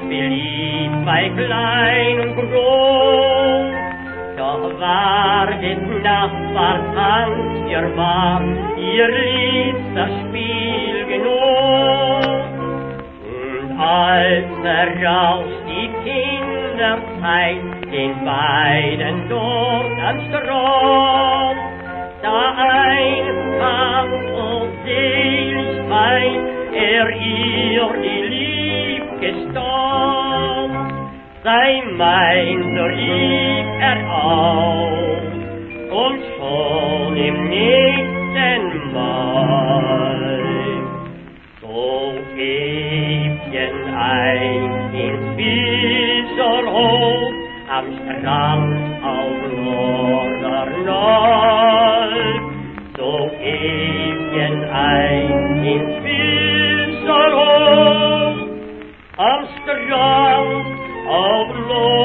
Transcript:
beliebt bei klein und groß. Doch war des Nachbars Hand ihr war, ihr liebster Spielgenoss. Und als heraus die Kinderzeit den beiden dort am Strand, da einkam und Seligkeit, ihr die Lieb gestand. Sei mein, so lieb auch, und schon im nächsten Mal, so Äffchen ein ins Fischerhof, am Strand auf Norderney, so Äffchen ein ins Fischerhof, am Strand auf Norderney.